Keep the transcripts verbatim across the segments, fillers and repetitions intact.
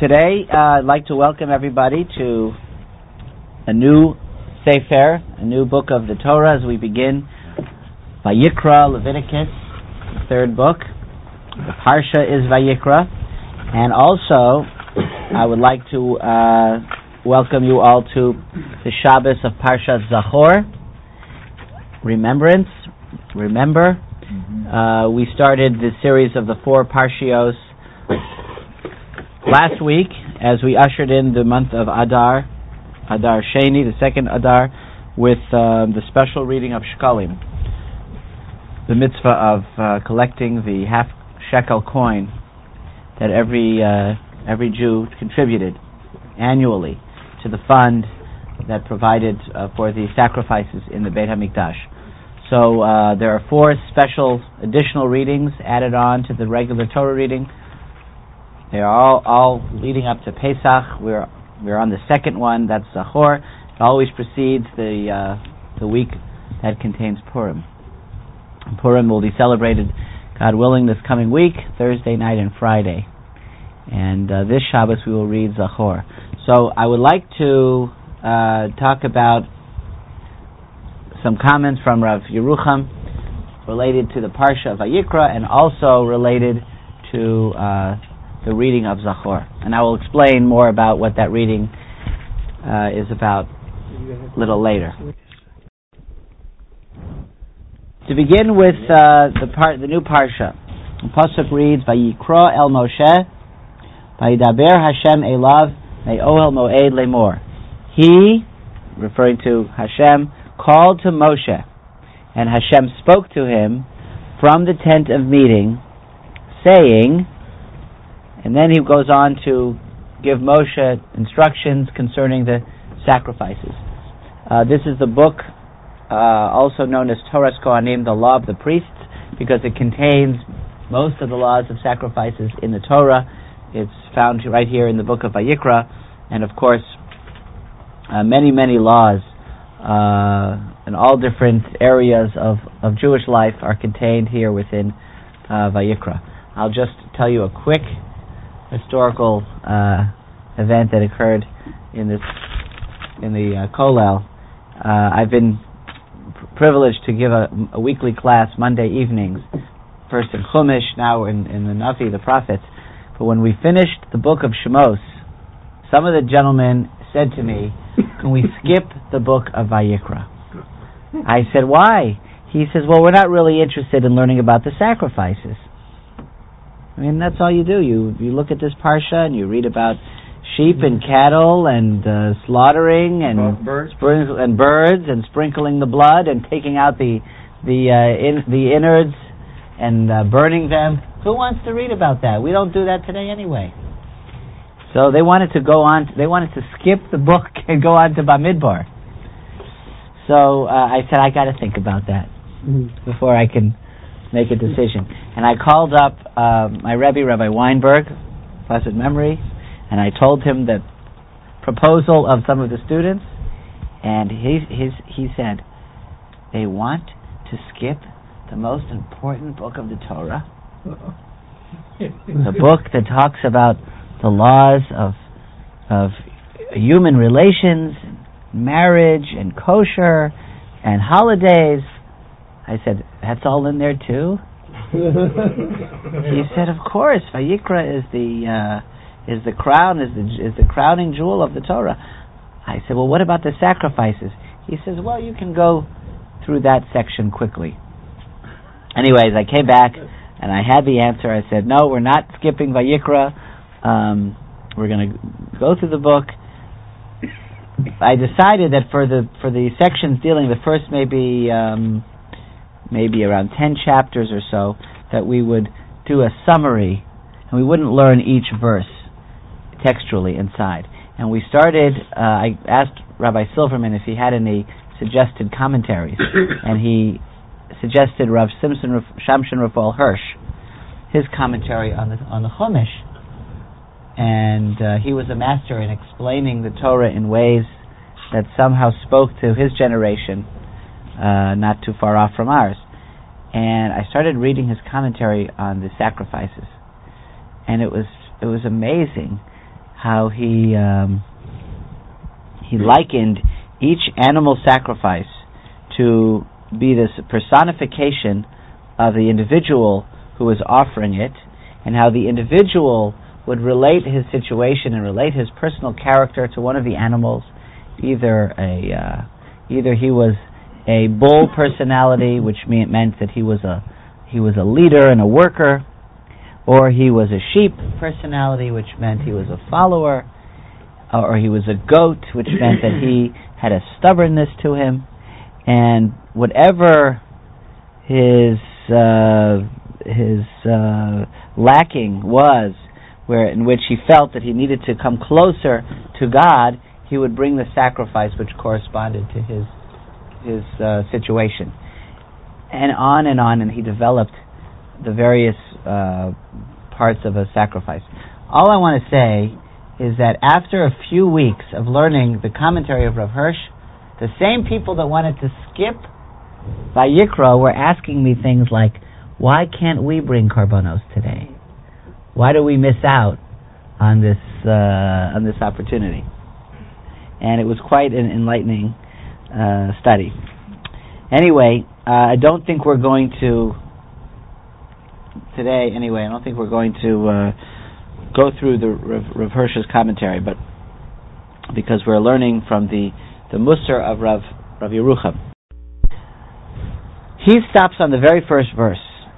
Today, uh, I'd like to welcome everybody to a new Sefer, a new book of the Torah as we begin Vayikra, Leviticus, the third book. The Parsha is Vayikra. And also, I would like to uh, welcome you all to the Shabbos of Parshat Zachor. Remembrance, remember. Mm-hmm. Uh, we started the series of the four Parshios last week as we ushered in the month of Adar, Adar Sheni, the second Adar, with uh, the special reading of Shekalim, the mitzvah of uh, collecting the half shekel coin that every uh, every Jew contributed annually to the fund that provided uh, for the sacrifices in the Beit HaMikdash. So uh, there are four special additional readings added on to the regular Torah reading. They are all, all leading up to Pesach. We're we're on the second one. That's Zachor. It always precedes the uh, the week that contains Purim. And Purim will be celebrated, God willing, this coming week, Thursday night and Friday. And uh, this Shabbos we will read Zachor. So I would like to uh, talk about some comments from Rav Yerucham related to the Parsha of Vayikra and also related to uh, the reading of Zachor. And I will explain more about what that reading uh, is about a little later. To begin with uh, the part, the new Parsha, the Pasuk reads, Vayikra el Moshe, Vayidaber Hashem elav me'ohel moed lemor. He, referring to Hashem, called to Moshe, and Hashem spoke to him from the tent of meeting, saying, and then he goes on to give Moshe instructions concerning the sacrifices. Uh, this is the book uh, also known as Torah Kohanim, the law of the priests, because it contains most of the laws of sacrifices in the Torah. It's found right here in the book of Vayikra, and of course uh, many, many laws uh, in all different areas of, of Jewish life are contained here within uh, Vayikra. I'll just tell you a quick historical uh, event that occurred in this in the uh, Kollel. Uh, I've been pr- privileged to give a, a weekly class Monday evenings, first in Chumash, now in, in the Navi, the prophets. But when we finished the book of Shemos, some of the gentlemen said to me, "Can we skip the book of Vayikra?" I said, "Why?" He says, "Well, we're not really interested in learning about the sacrifices." I mean, that's all you do. You you look at this parsha and you read about sheep and cattle and uh, slaughtering and birds. Spring, and birds and sprinkling the blood and taking out the the uh, in, the innards and uh, burning them. Who wants to read about that? We don't do that today anyway. So they wanted to go on. They wanted to skip the book and go on to Bamidbar. So uh, I said, I got to think about that before I can make a decision. And I called up uh, my Rebbe, Rabbi Weinberg, blessed memory, and I told him the proposal of some of the students, and he his, he said, they want to skip the most important book of the Torah, the book that talks about the laws of of human relations, marriage, and kosher, and holidays. I said, that's all in there too? He said, of course. Vayikra is the uh, is the crown, is the is the crowning jewel of the Torah. I said, well, what about the sacrifices? He says, well, you can go through that section quickly. Anyways, I came back and I had the answer. I said, no, we're not skipping Vayikra. Um, we're going to go through the book. I decided that for the for the sections dealing, the first maybe um, maybe around ten chapters or so, that we would do a summary, and we wouldn't learn each verse textually inside. And we started, uh, I asked Rabbi Silverman if he had any suggested commentaries, and he suggested Rav Simpson, Shamshon Raphael Hirsch, his commentary on the on the Chumash. And uh, he was a master in explaining the Torah in ways that somehow spoke to his generation, uh, not too far off from ours. And I started reading his commentary on the sacrifices, and it was it was amazing how he um, he likened each animal sacrifice to be this personification of the individual who was offering it, and how the individual would relate his situation and relate his personal character to one of the animals. Either a uh, either he was a bull personality, which mean, meant that he was a he was a leader and a worker, or he was a sheep personality, which meant he was a follower, or he was a goat, which meant that he had a stubbornness to him, and whatever his uh, his uh, lacking was, where in which he felt that he needed to come closer to God, he would bring the sacrifice which corresponded to his his uh, situation, and on and on, and he developed the various uh, parts of a sacrifice. All I want to say is that after a few weeks of learning the commentary of Rav Hirsch, the same people that wanted to skip Vayikra were asking me things like, why can't we bring Karbanos today? Why do we miss out on this uh, on this opportunity? And it was quite an enlightening uh, study. Anyway, uh, I don't think we're going to today. Anyway, I don't think we're going to uh, go through the Rav, Rav Hirsch's commentary, but because we're learning from the the Musar of Rav Rav Yerucham. He stops on the very first verse.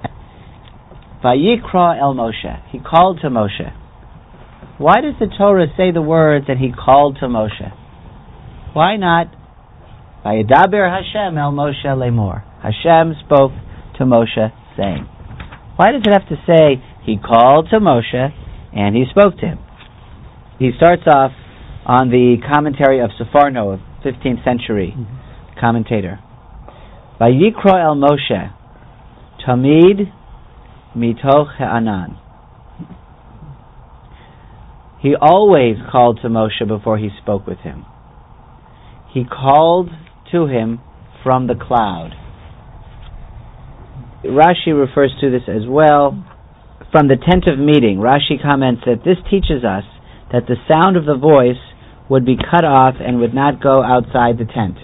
Vayikra el Moshe. He called to Moshe. Why does the Torah say the words that he called to Moshe? Why not? Vayedaber Hashem el Moshe lemor. Hashem spoke to Moshe, saying. Why does it have to say he called to Moshe and he spoke to him? He starts off on the commentary of Sepharno, a fifteenth century mm-hmm. commentator. Vayikra el Moshe tamid mitoch ha'anan. He always called to Moshe before he spoke with him. He called to him from the cloud. Rashi refers to this as well. From the tent of meeting, Rashi comments that this teaches us that the sound of the voice would be cut off and would not go outside the tent.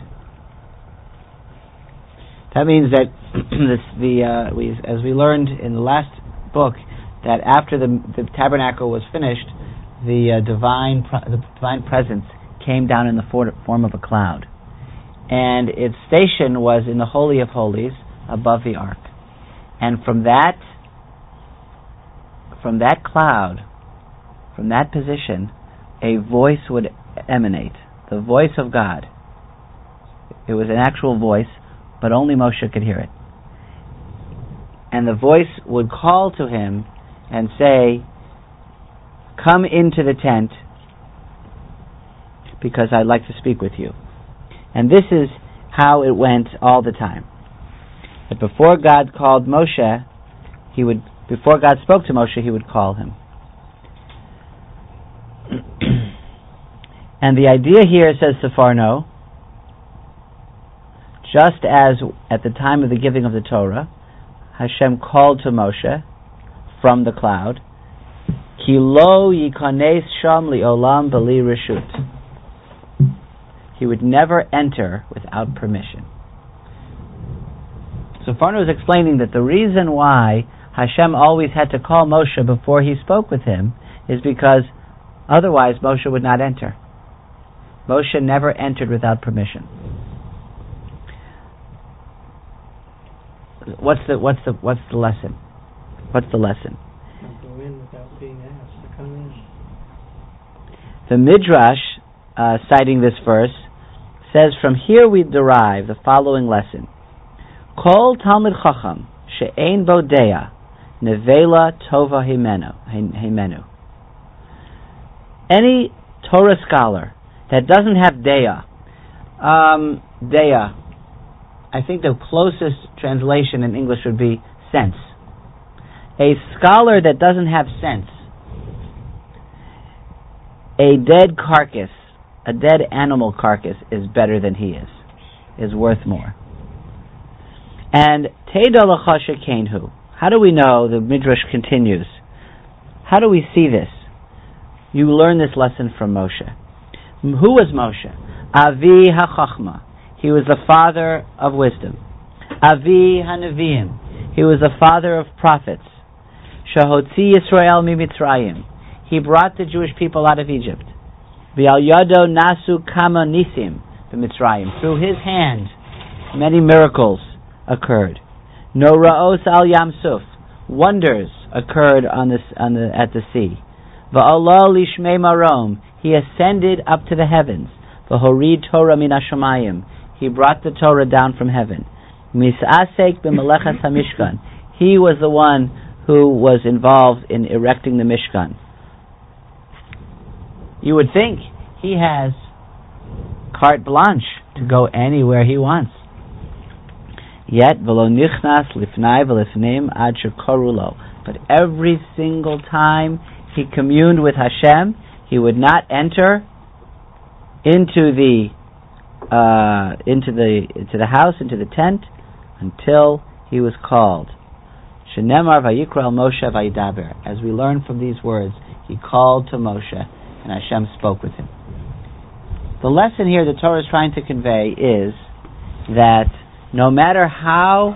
That means that this, the uh, we, as we learned in the last book, that after the, the tabernacle was finished, the uh, divine the divine presence came down in the for, form of a cloud, and its station was in the Holy of Holies above the ark. And from that, from that cloud, from that position, a voice would emanate, the voice of God. It was an actual voice, but only Moshe could hear it. And the voice would call to him and say, come into the tent because I'd like to speak with you. And this is how it went all the time. That before God called Moshe, he would, before God spoke to Moshe, he would call him. And the idea here, says Sepharno, just as at the time of the giving of the Torah, Hashem called to Moshe from the cloud, Ki lo yikanes sham li'olam b'li reshut. He would never enter without permission. So Sepharno is explaining that the reason why Hashem always had to call Moshe before he spoke with him is because otherwise Moshe would not enter. Moshe never entered without permission. What's the what's the what's the lesson? What's the lesson? Don't go in without being asked to come in. The Midrash, uh, citing this verse, says from here we derive the following lesson: Kol Talmid Chacham she'ein bo deya nevela tova himenu. Any Torah scholar that doesn't have deya, um, deya. I think the closest translation in English would be sense. A scholar that doesn't have sense, a dead carcass, a dead animal carcass is better than he is, is worth more. And Teda L'cha shekenhu. How do we know? The Midrash continues. How do we see this? You learn this lesson from Moshe. Who was Moshe? Avi HaChachma. He was the father of wisdom. Avi HaNeviim. He was the father of prophets. Shahotzi Yisrael miMitzrayim. He brought the Jewish people out of Egypt. V'al yado nasu kama nisim b'Mitzrayim. Through his hand, many miracles occurred. Noraos al Yam Suf. Wonders occurred on this on the at the sea. Va'ala lishmei marom. He ascended up to the heavens. V'horid Torah min hashamayim. He brought the Torah down from heaven. Misasek b'melechas hamishkan. He was the one who was involved in erecting the Mishkan. You would think he has carte blanche to go anywhere he wants. Yet, v'lo nichnas lifnai v'lifneim ad shekoru lo. But every single time he communed with Hashem, he would not enter into the uh, into the into the house, into the tent, until he was called. Shenemar vayikra el Moshe vayidaber. As we learn from these words, he called to Moshe, and Hashem spoke with him. The lesson here the Torah is trying to convey is that no matter how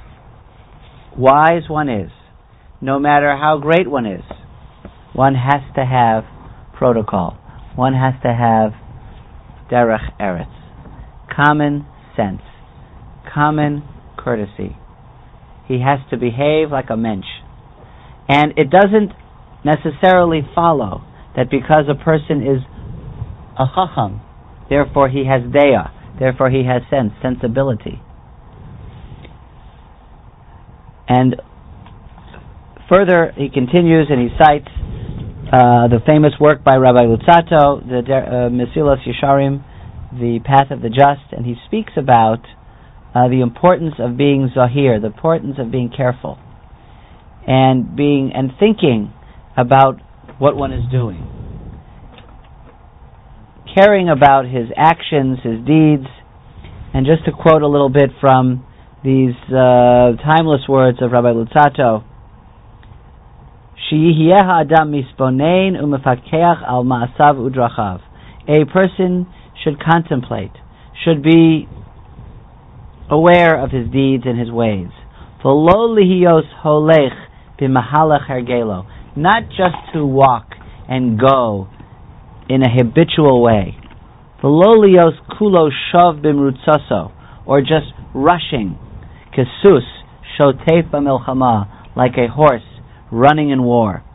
wise one is, no matter how great one is, one has to have protocol. One has to have derech eretz, common sense, common courtesy. He has to behave like a mensch. And it doesn't necessarily follow that because a person is a chacham, therefore he has deah, therefore he has sense, sensibility. And further, he continues and he cites uh, the famous work by Rabbi Luzzatto, the uh, Mesilas Yesharim, the Path of the Just, and he speaks about uh, the importance of being zahir, the importance of being careful, and being and thinking about what one is doing, caring about his actions, his deeds. And just to quote a little bit from these uh, timeless words of Rabbi Luzzatto, a person should contemplate, should be aware of his deeds and his ways. Not just to walk and go in a habitual way. Or just rushing. Kesus shotef b'milchama, like a horse running in war.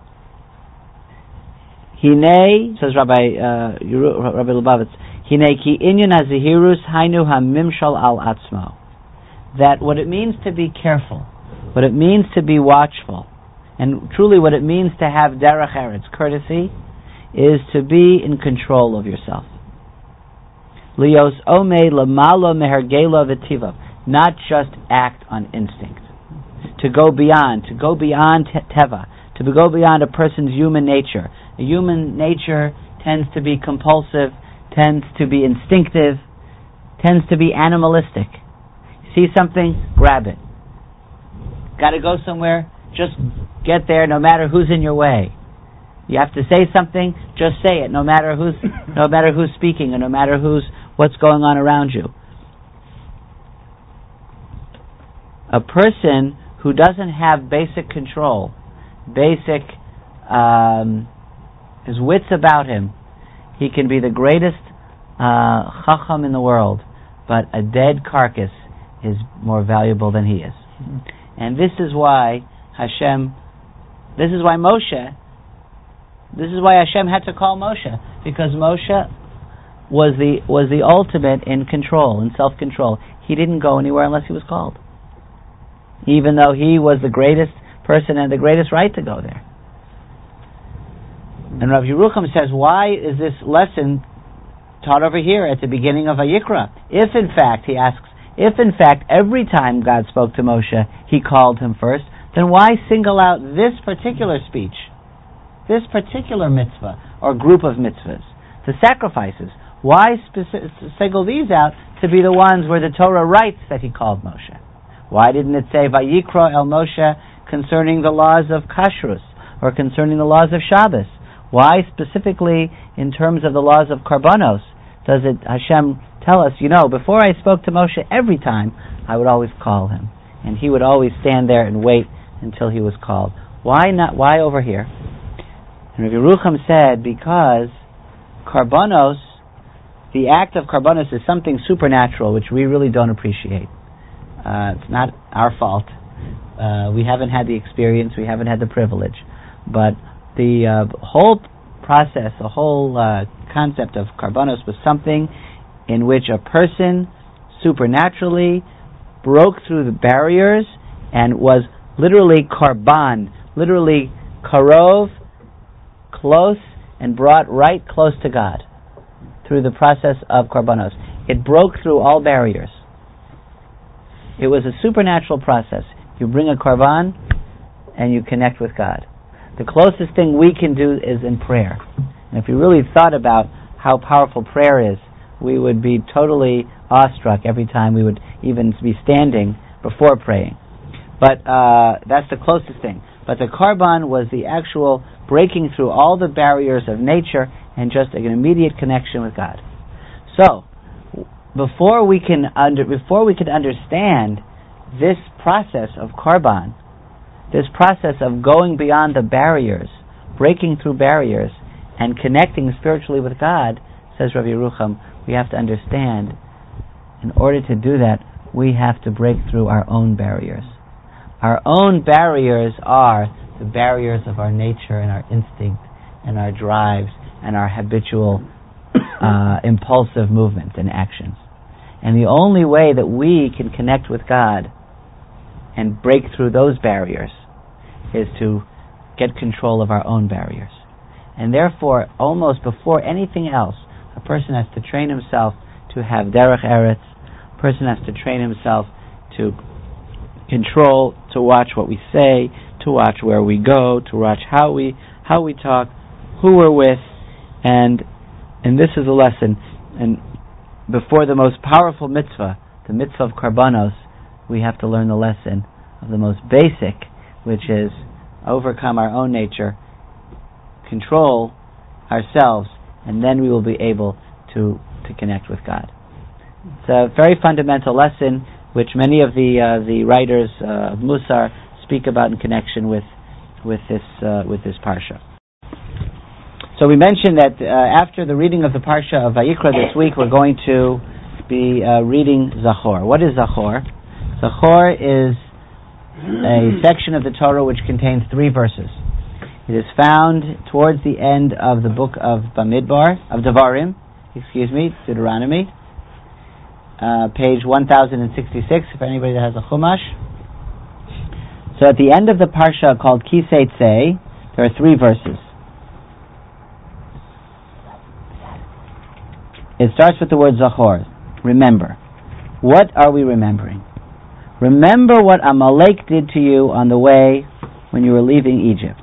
Hine, says Rabbi uh, Rabbi Lubavitz, Hine ki inyan hazihirus hainu hamimshal al atzmo. That what it means to be careful, what it means to be watchful, and truly what it means to have derech eretz, courtesy, is to be in control of yourself. Lios omei lamalo mehergelo v'tiva. Not just act on instinct. To go beyond, to go beyond teva, to go beyond a person's human nature. A human nature tends to be compulsive, tends to be instinctive, tends to be animalistic. See something, grab it. Got to go somewhere, just get there no matter who's in your way. You have to say something, just say it, no matter who's no matter who's speaking and no matter who's what's going on around you. A person who doesn't have basic control, basic um, his wits about him, he can be the greatest uh, chacham in the world, but a dead carcass is more valuable than he is. Mm-hmm. And this is why Hashem, this is why Moshe, this is why Hashem had to call Moshe, because Moshe was the was the ultimate in control, in self-control. He didn't go anywhere unless he was called, even though he was the greatest person and the greatest right to go there. And Rav Yerucham says, why is this lesson taught over here at the beginning of Vayikra? If in fact, he asks, if in fact every time God spoke to Moshe, he called him first, then why single out this particular speech, this particular mitzvah, or group of mitzvahs, the sacrifices? Why speci- single these out to be the ones where the Torah writes that he called Moshe? Why didn't it say Vayikra el Moshe concerning the laws of kashrus or concerning the laws of Shabbos? Why specifically in terms of the laws of Karbanos does it Hashem tell us, you know, before I spoke to Moshe, every time I would always call him, and he would always stand there and wait until he was called. Why not? Why over here? And Rabbi Yerucham said, because Karbanos, the act of Karbanos is something supernatural which we really don't appreciate. Uh, it's not our fault. Uh, we haven't had the experience, we haven't had the privilege. But the uh, whole process, the whole uh, concept of Karbanos was something in which a person supernaturally broke through the barriers and was literally karban, literally karov, close, and brought right close to God through the process of Karbanos. It broke through all barriers. It was a supernatural process. You bring a karban and you connect with God. The closest thing we can do is in prayer. And if we really thought about how powerful prayer is, we would be totally awestruck every time we would even be standing before praying. But uh, that's the closest thing. But the karban was the actual breaking through all the barriers of nature and just an immediate connection with God. So, before we can under, before we can understand this process of karban, this process of going beyond the barriers, breaking through barriers, and connecting spiritually with God, says Rabbi Yerucham, we have to understand, in order to do that, we have to break through our own barriers. Our own barriers are the barriers of our nature and our instinct and our drives and our habitual uh, impulsive movements and actions. And the only way that we can connect with God and break through those barriers is to get control of our own barriers. And therefore, almost before anything else, a person has to train himself to have derech eretz. A person has to train himself to control, to watch what we say, to watch where we go, to watch how we how we talk, who we're with, and and this is a lesson. And before the most powerful mitzvah, the mitzvah of karbanos, we have to learn the lesson of the most basic, which is overcome our own nature, control ourselves, and then we will be able to to connect with God. It's a very fundamental lesson which many of the uh, the writers uh, of Musar speak about in connection with with this uh, with this parsha. So we mentioned that uh, after the reading of the parsha of Vayikra this week, we're going to be uh, reading Zachor. What is Zachor? Zachor is a section of the Torah which contains three verses. It is found towards the end of the book of Bamidbar, of Devarim, excuse me, Deuteronomy, uh, page one thousand sixty-six, if anybody that has a Chumash. So at the end of the parsha called Kisei Tzei, there are three verses. It starts with the word Zachor, remember. What are we remembering? Remember what Amalek did to you on the way when you were leaving Egypt.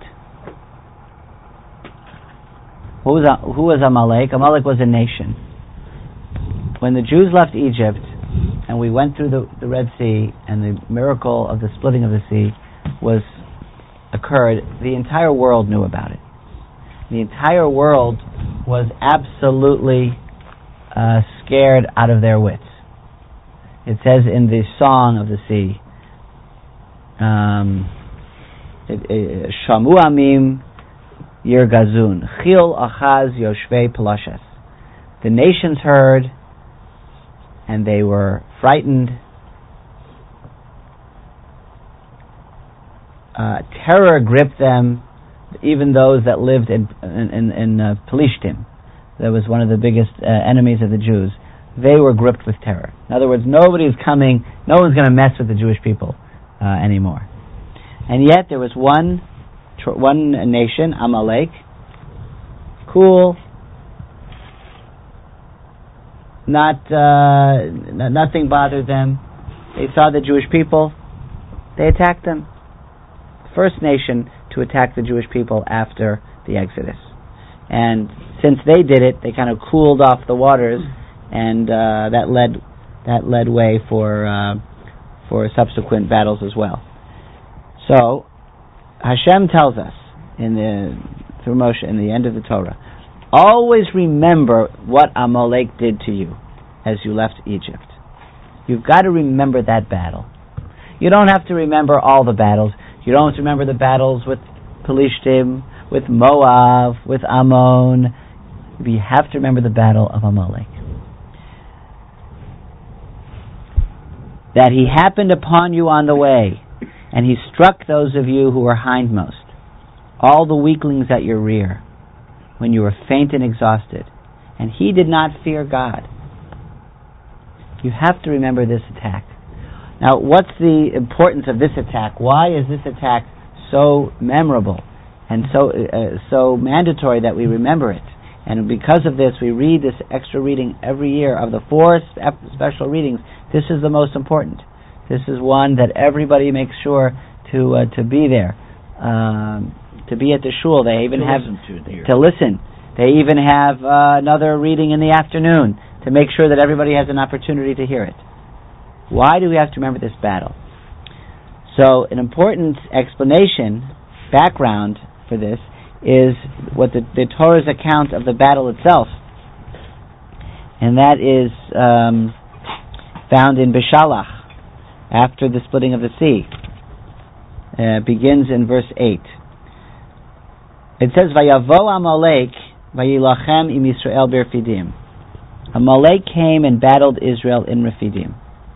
Who was, who was Amalek? Amalek was a nation. When the Jews left Egypt and we went through the, the Red Sea and the miracle of the splitting of the sea was occurred, the entire world knew about it. The entire world was absolutely uh, scared out of their wits. It says in the Song of the Sea, um, Shamu Amim Yirgazun, Chil Achaz Yoshvei Pelashes. The nations heard, and they were frightened. Uh, terror gripped them, even those that lived in in, in, in uh, Pelishtim. That was one of the biggest uh, enemies of the Jews. They were gripped with terror. In other words, nobody's coming, no one's going to mess with the Jewish people uh, anymore. And yet there was one tr- one nation, Amalek, cool, not uh, n- nothing bothered them. They saw the Jewish people, they attacked them. First nation to attack the Jewish people after the Exodus. And since they did it, they kind of cooled off the waters, and uh, that led that led way for uh, for subsequent battles as well. So Hashem tells us in the through Moshe in the end of the Torah. Always remember what Amalek did to you as you left Egypt. You've got to remember that battle. You don't have to remember all the battles. You don't have to remember the battles with Pelishtim, with Moab, with Ammon. You have to remember the battle of Amalek. That he happened upon you on the way, and he struck those of you who were hindmost, all the weaklings at your rear, when you were faint and exhausted, and he did not fear God. You have to remember this attack. Now, what's the importance of this attack? Why is this attack so memorable and so uh, so mandatory that we remember it? And because of this, we read this extra reading every year of the four special readings. This is the most important. This is one that everybody makes sure to uh, to be there, um, to be at the shul. They even to have listen to, to listen. They even have uh, another reading in the afternoon to make sure that everybody has an opportunity to hear it. Why do we have to remember this battle? So, an important explanation, background for this, is what the, the Torah's account of the battle itself, and that is um, found in Beshalach, after the splitting of the sea. Uh, begins in verse eight. It says, "Vayavo Amalek vayilachem im Yisrael b'Refidim." Amalek came and battled Israel in Refidim.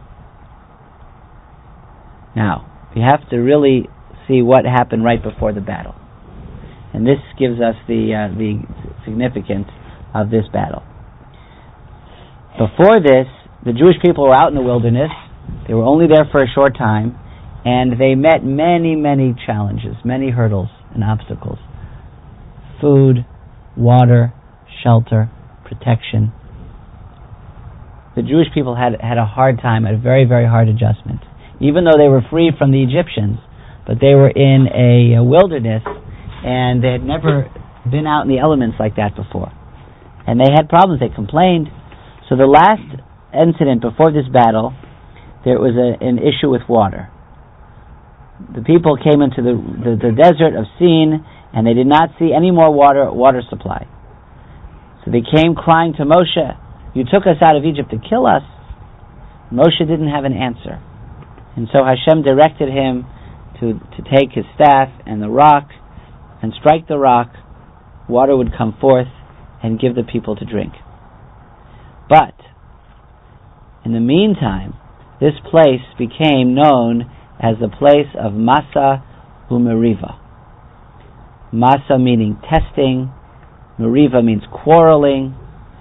Now, we have to really see what happened right before the battle. And this gives us the uh, the significance of this battle. Before this, the Jewish people were out in the wilderness. They were only there for a short time, and they met many, many challenges, many hurdles and obstacles. Food, water, shelter, protection. The Jewish people had had a hard time, a very, very hard adjustment. Even though they were free from the Egyptians, but they were in a, a wilderness, and they had never been out in the elements like that before. And they had problems, they complained. So the last incident before this battle, there was a, an issue with water. The people came into the, the, the desert of Sin, and they did not see any more water water supply. So they came crying to Moshe, "You took us out of Egypt to kill us." Moshe didn't have an answer. And so Hashem directed him to, to take his staff and the rock and strike the rock. Water would come forth and give the people to drink. But in the meantime, this place became known as the place of Masa u'Meriva. Masa meaning testing, Meriva means quarreling.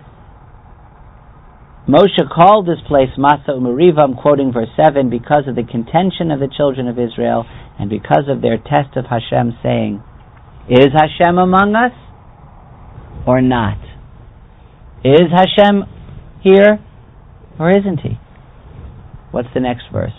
Moshe called this place Masa u'Meriva, I'm quoting verse seven, because of the contention of the children of Israel and because of their test of Hashem, saying, "Is Hashem among us or not? Is Hashem here or isn't he?" What's the next verse?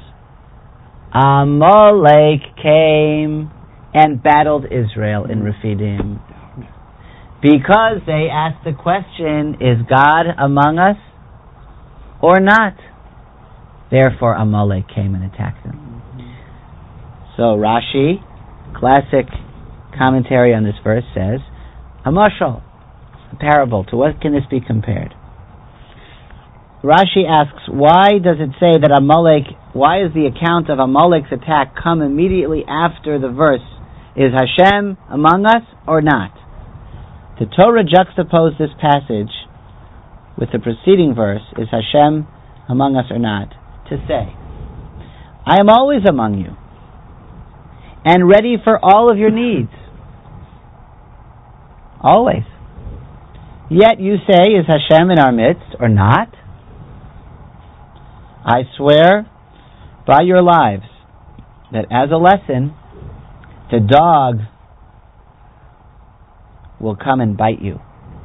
Amalek came and battled Israel in Refidim. Because they asked the question, is God among us or not? Therefore Amalek came and attacked them. So Rashi, classic commentary on this verse, says, a mashal, a parable. To what can this be compared? Rashi asks, why does it say that Amalek, why is the account of Amalek's attack come immediately after the verse, is Hashem among us or not? The Torah juxtaposed this passage with the preceding verse, is Hashem among us or not, to say, I am always among you and ready for all of your needs. Always. Yet you say, is Hashem in our midst or not? I swear by your lives that as a lesson, the dog will come and bite you.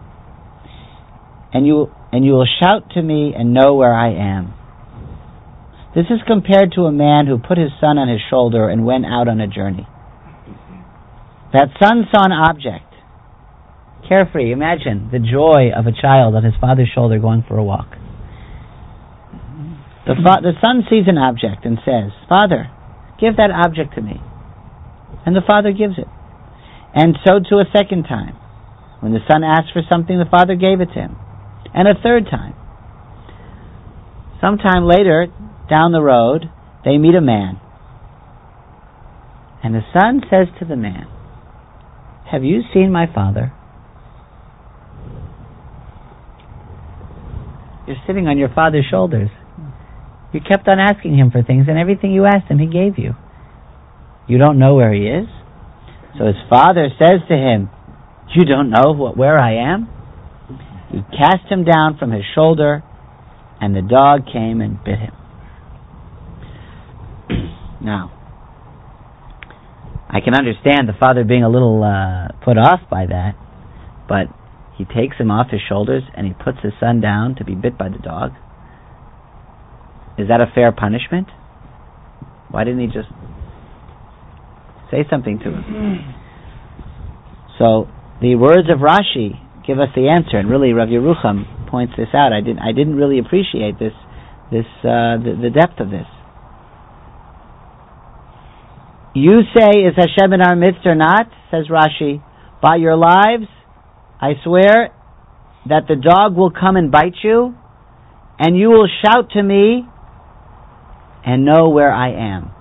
And you and you will shout to me and know where I am. This is compared to a man who put his son on his shoulder and went out on a journey. That son saw an object. Carefree, imagine the joy of a child on his father's shoulder going for a walk. The, fa- the son sees an object and says, Father, give that object to me. And the father gives it. And so too a second time. When the son asked for something, the father gave it to him. And a third time. Sometime later, down the road, they meet a man. And the son says to the man, "Have you seen my father?" You're sitting on your father's shoulders. You kept on asking him for things, and everything you asked him, he gave you. You don't know where he is? So his father says to him, "You don't know what, where I am?" He cast him down from his shoulder, and the dog came and bit him. Now, I can understand the father being a little uh, put off by that, but he takes him off his shoulders and he puts his son down to be bit by the dog. Is that a fair punishment? Why didn't he just say something to him? So the words of Rashi give us the answer, and really Rav Yerucham points this out. I didn't I didn't really appreciate this this uh, the, the depth of this. You say, is Hashem in our midst or not? Says Rashi. By your lives, I swear that the dog will come and bite you, and you will shout to me and know where I am.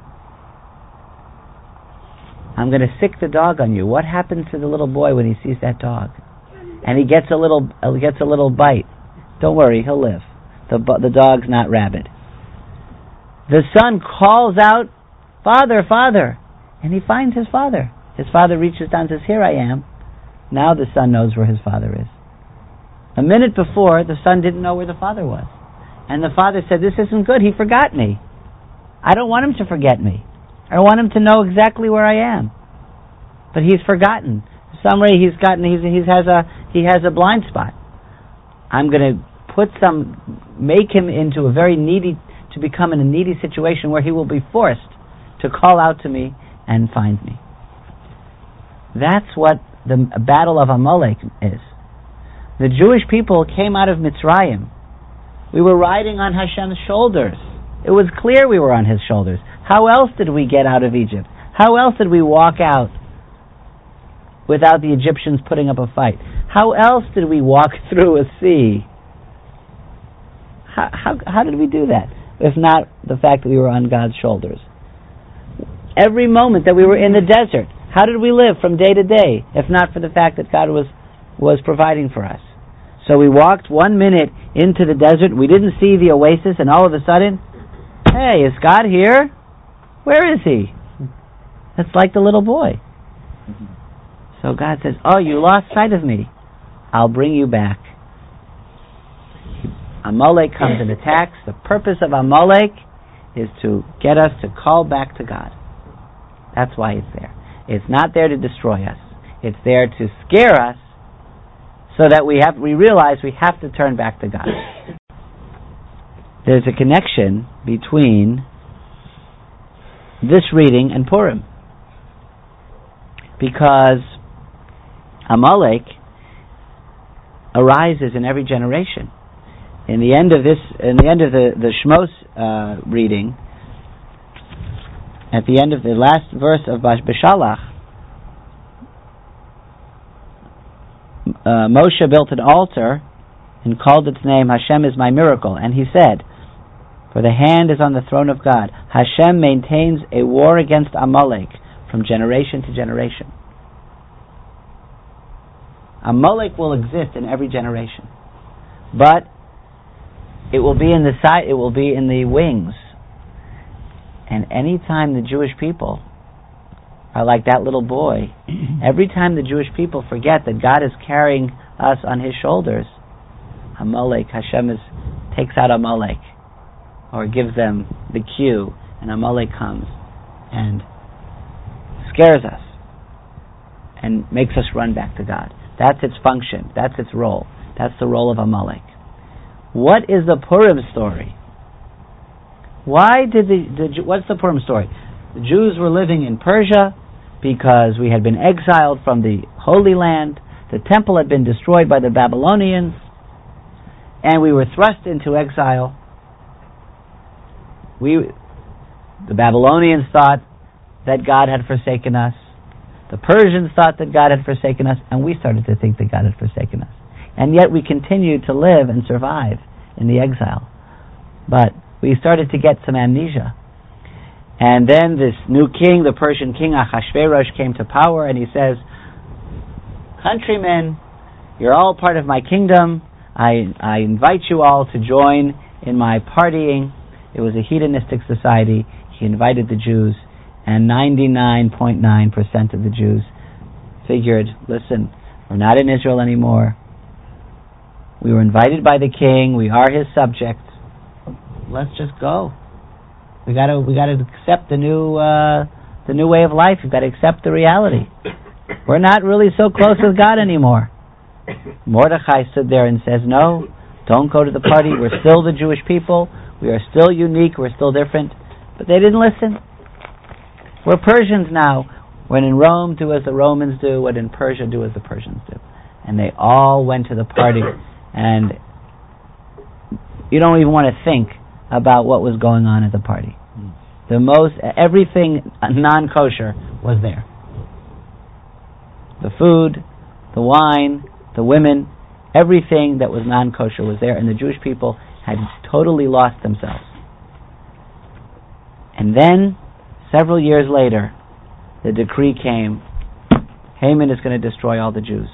I'm going to sick the dog on you. What happens to the little boy when he sees that dog? And he gets a little uh, gets a little bite. Don't worry, he'll live. The the dog's not rabid. The son calls out, "Father, Father!" And he finds his father. His father reaches down and says, "Here I am." Now the son knows where his father is. A minute before, the son didn't know where the father was. And the father said, "This isn't good. He forgot me. I don't want him to forget me. I want him to know exactly where I am." But he's forgotten. In some way, he's gotten. He's, he has a he has a blind spot. I'm going to put some, make him into a very needy, to become in a needy situation where he will be forced to call out to me and find me. That's what the battle of Amalek is. The Jewish people came out of Mitzrayim. We were riding on Hashem's shoulders. It was clear we were on His shoulders. How else did we get out of Egypt? How else did we walk out without the Egyptians putting up a fight? How else did we walk through a sea? How, how, how did we do that, if not the fact that we were on God's shoulders? Every moment that we were in the desert, how did we live from day to day, if not for the fact that God was, was providing for us? So we walked one minute into the desert, we didn't see the oasis, and all of a sudden, hey, is God here? Where is He? It's like the little boy. So God says, oh, you lost sight of me. I'll bring you back. Amalek comes and attacks. The purpose of Amalek is to get us to call back to God. That's why it's there. It's not there to destroy us. It's there to scare us so that we have we realize we have to turn back to God. There's a connection between this reading and Purim, because Amalek arises in every generation. In the end of this, in the end of the the Shmos uh, reading, at the end of the last verse of Beshalach, uh, Moshe built an altar and called its name Hashem is my miracle, and he said, for the hand is on the throne of God. Hashem maintains a war against Amalek from generation to generation. Amalek will exist in every generation, but it will be in the side. It will be in the wings. And any time the Jewish people are like that little boy, every time the Jewish people forget that God is carrying us on His shoulders, Amalek, Hashem is, takes out Amalek, or gives them the cue, and Amalek comes and scares us and makes us run back to God. That's its function. That's its role. That's the role of Amalek. What is the Purim story? Why did the, the what's the Purim story? The Jews were living in Persia because we had been exiled from the Holy Land. The temple had been destroyed by the Babylonians, and we were thrust into exile. We, the Babylonians thought that God had forsaken us. The Persians thought that God had forsaken us, and we started to think that God had forsaken us. And yet we continued to live and survive in the exile. But we started to get some amnesia. And then this new king, the Persian king Ahasuerus, came to power, and he says, countrymen, you're all part of my kingdom. I, I invite you all to join in my partying. It was a hedonistic society. He invited the Jews, and ninety-nine point nine percent of the Jews figured, listen, we're not in Israel anymore. We were invited by the king. We are his subjects. Let's just go. We got to we got to accept the new uh, the new way of life. We've got to accept the reality. We're not really so close with God anymore. Mordechai stood there and says, no, don't go to the party. We're still the Jewish people. We are still unique. We're still different. But they didn't listen. We're Persians now. When in Rome, do as the Romans do. When in Persia, do as the Persians do. And they all went to the party. And you don't even want to think about what was going on at the party. The most, everything non-kosher was there. The food, the wine, the women, everything that was non-kosher was there, and the Jewish people had totally lost themselves. And then, several years later, the decree came, Haman is going to destroy all the Jews.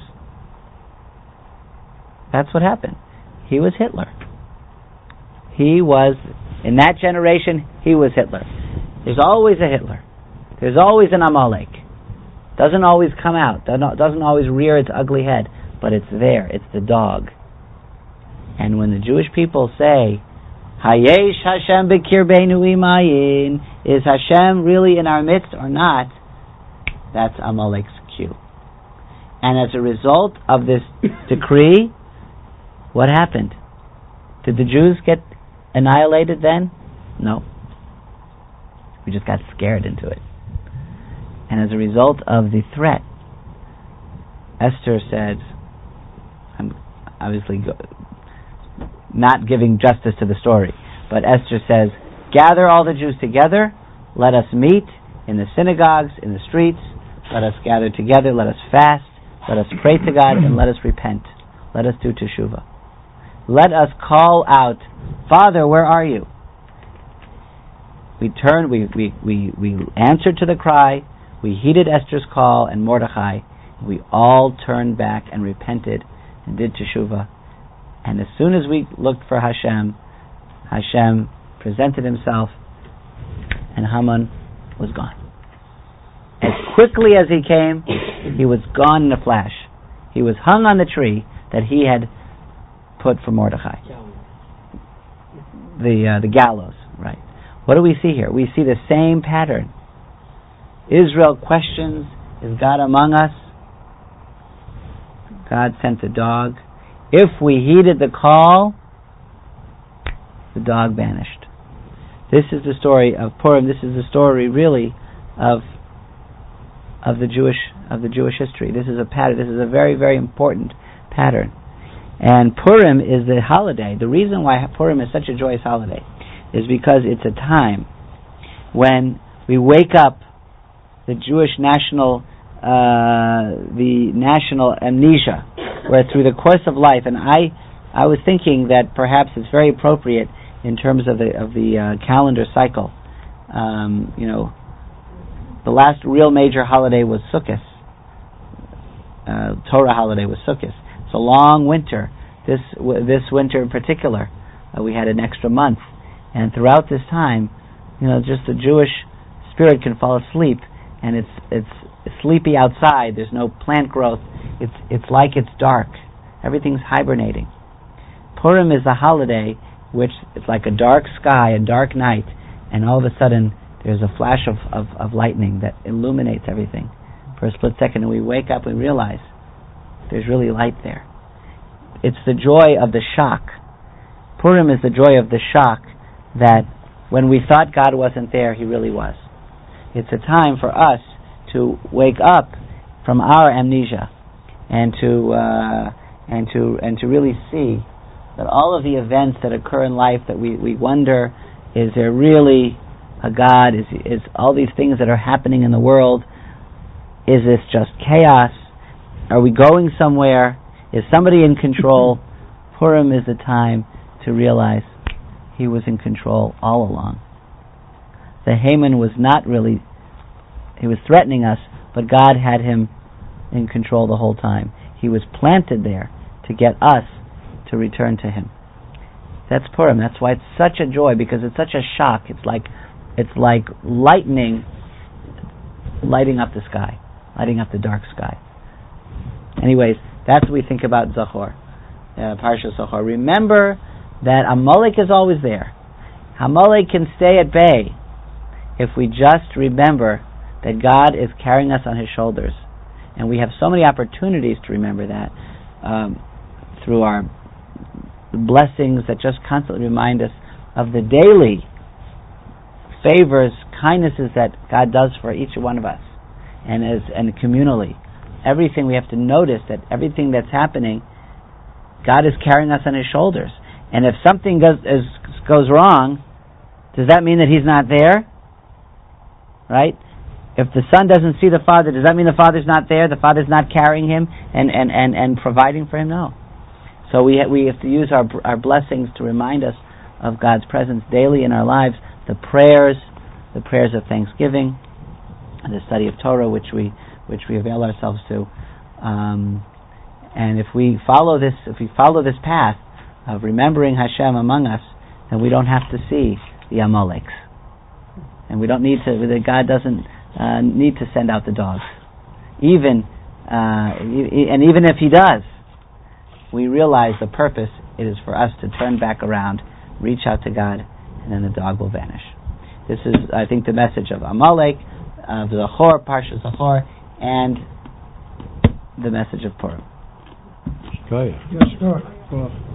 That's what happened. He was Hitler. He was, in that generation, he was Hitler. There's always a Hitler. There's always an Amalek. Doesn't always come out, doesn't always rear its ugly head, but it's there, it's the dog. And when the Jewish people say, Hayesh Hashem b'kirbeinu imayin, is Hashem really in our midst or not? That's Amalek's cue. And as a result of this decree, what happened? Did the Jews get annihilated then? No. We just got scared into it. And as a result of the threat, Esther said, I'm obviously go- not giving justice to the story, but Esther says, gather all the Jews together, let us meet in the synagogues, in the streets, let us gather together, let us fast, let us pray to God, and let us repent. Let us do teshuvah. Let us call out, Father, where are you? We turned, we, we, we, we answered to the cry, we heeded Esther's call and Mordechai. We all turned back and repented and did teshuvah. And as soon as we looked for Hashem, Hashem presented himself, and Haman was gone. As quickly as he came, he was gone in a flash. He was hung on the tree that he had put for Mordechai. The uh, the gallows, right. What do we see here? We see the same pattern. Israel questions, is God among us? God sent the dog. If we heeded the call, the dog vanished. This is the story of Purim. This is the story, really, of of the Jewish of the Jewish history. This is a pattern. This is a very, very important pattern. And Purim is the holiday. The reason why Purim is such a joyous holiday is because it's a time when we wake up the Jewish national, uh, the national amnesia, where through the course of life, and I, I was thinking that perhaps it's very appropriate in terms of the of the uh, calendar cycle. Um, you know, the last real major holiday was Sukkot. Uh, Torah holiday was Sukkot. It's a long winter. This w- this winter in particular, uh, we had an extra month, and throughout this time, you know, just the Jewish spirit can fall asleep, and it's it's sleepy outside. There's no plant growth. It's it's like it's dark. Everything's hibernating. Purim is a holiday which it's like a dark sky, a dark night, and all of a sudden there's a flash of, of, of lightning that illuminates everything for a split second, and we wake up and realize there's really light there. It's the joy of the shock. Purim is the joy of the shock that when we thought God wasn't there, He really was. It's a time for us to wake up from our amnesia and to uh, and to and to really see that all of the events that occur in life that we, we wonder, is there really a God? Is is all these things that are happening in the world? Is this just chaos? Are we going somewhere? Is somebody in control? Purim is the time to realize he was in control all along. The Haman was not really, he was threatening us, but God had him in control the whole time. He was planted there to get us to return to him. That's Purim. That's why it's such a joy, because it's such a shock. It's like it's like lightning lighting up the sky, lighting up the dark sky. Anyways, that's what we think about Zachor, uh, Parsha Zachor. Remember that Amalek is always there. Amalek can stay at bay if we just remember that God is carrying us on his shoulders. And we have so many opportunities to remember that um, through our blessings that just constantly remind us of the daily favors, kindnesses that God does for each one of us, and as and communally. Everything we have to notice that everything that's happening, God is carrying us on his shoulders. And if something goes is, goes wrong, does that mean that he's not there? Right? If the son doesn't see the father, does that mean the father's not there? The father's not carrying him and, and, and, and providing for him? No. So we ha- we have to use our our blessings to remind us of God's presence daily in our lives. The prayers, the prayers of thanksgiving, and the study of Torah, which we which we avail ourselves to. Um, and if we follow this, if we follow this path of remembering Hashem among us, then we don't have to see the Amaleks, and we don't need to. That God doesn't uh, need to send out the dogs, even uh, e- and even if He does, we realize the purpose. It is for us to turn back around, reach out to God, and then the dog will vanish. This is, I think, the message of Amalek, of Zachor, Parsha Zachor, and the message of Purim. Shkoyach.